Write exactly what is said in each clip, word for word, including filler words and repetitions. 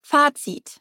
Fazit: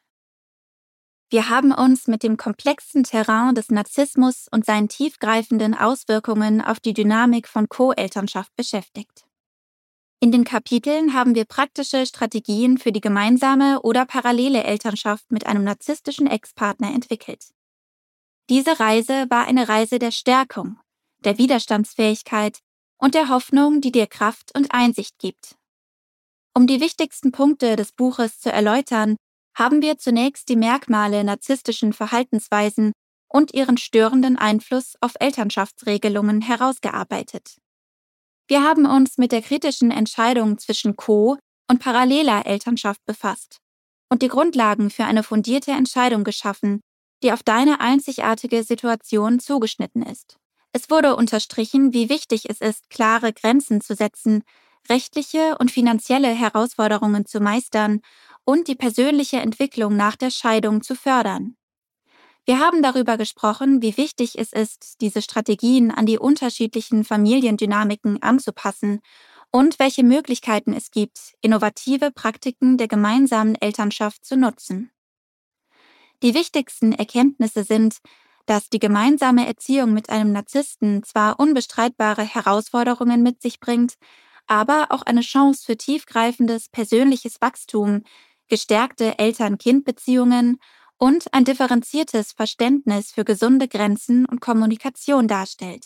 Wir haben uns mit dem komplexen Terrain des Narzissmus und seinen tiefgreifenden Auswirkungen auf die Dynamik von Co-Elternschaft beschäftigt. In den Kapiteln haben wir praktische Strategien für die gemeinsame oder parallele Elternschaft mit einem narzisstischen Ex-Partner entwickelt. Diese Reise war eine Reise der Stärkung, der Widerstandsfähigkeit und der Hoffnung, die dir Kraft und Einsicht gibt. Um die wichtigsten Punkte des Buches zu erläutern, haben wir zunächst die Merkmale narzisstischen Verhaltensweisen und ihren störenden Einfluss auf Elternschaftsregelungen herausgearbeitet. Wir haben uns mit der kritischen Entscheidung zwischen Co- und paralleler Elternschaft befasst und die Grundlagen für eine fundierte Entscheidung geschaffen, die auf deine einzigartige Situation zugeschnitten ist. Es wurde unterstrichen, wie wichtig es ist, klare Grenzen zu setzen, rechtliche und finanzielle Herausforderungen zu meistern und die persönliche Entwicklung nach der Scheidung zu fördern. Wir haben darüber gesprochen, wie wichtig es ist, diese Strategien an die unterschiedlichen Familiendynamiken anzupassen und welche Möglichkeiten es gibt, innovative Praktiken der gemeinsamen Elternschaft zu nutzen. Die wichtigsten Erkenntnisse sind, dass die gemeinsame Erziehung mit einem Narzissten zwar unbestreitbare Herausforderungen mit sich bringt, aber auch eine Chance für tiefgreifendes persönliches Wachstum, gestärkte Eltern-Kind-Beziehungen und ein differenziertes Verständnis für gesunde Grenzen und Kommunikation darstellt.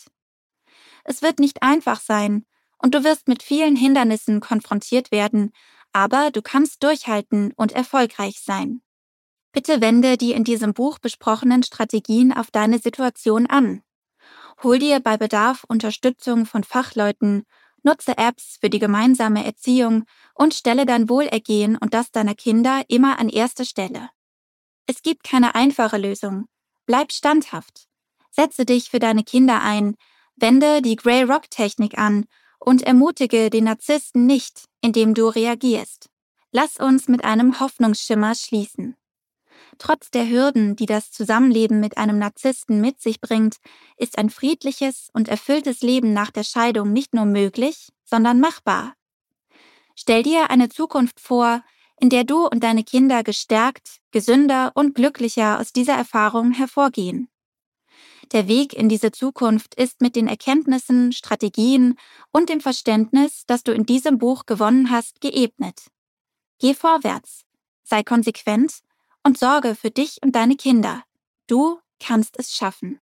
Es wird nicht einfach sein und du wirst mit vielen Hindernissen konfrontiert werden, aber du kannst durchhalten und erfolgreich sein. Bitte wende die in diesem Buch besprochenen Strategien auf deine Situation an. Hol dir bei Bedarf Unterstützung von Fachleuten, nutze Apps für die gemeinsame Erziehung und stelle dein Wohlergehen und das deiner Kinder immer an erste Stelle. Es gibt keine einfache Lösung. Bleib standhaft. Setze dich für deine Kinder ein, wende die Grey Rock Technik an und ermutige den Narzissten nicht, indem du reagierst. Lass uns mit einem Hoffnungsschimmer schließen. Trotz der Hürden, die das Zusammenleben mit einem Narzissten mit sich bringt, ist ein friedliches und erfülltes Leben nach der Scheidung nicht nur möglich, sondern machbar. Stell dir eine Zukunft vor, in der du und deine Kinder gestärkt, gesünder und glücklicher aus dieser Erfahrung hervorgehen. Der Weg in diese Zukunft ist mit den Erkenntnissen, Strategien und dem Verständnis, das du in diesem Buch gewonnen hast, geebnet. Geh vorwärts, sei konsequent und sorge für dich und deine Kinder. Du kannst es schaffen.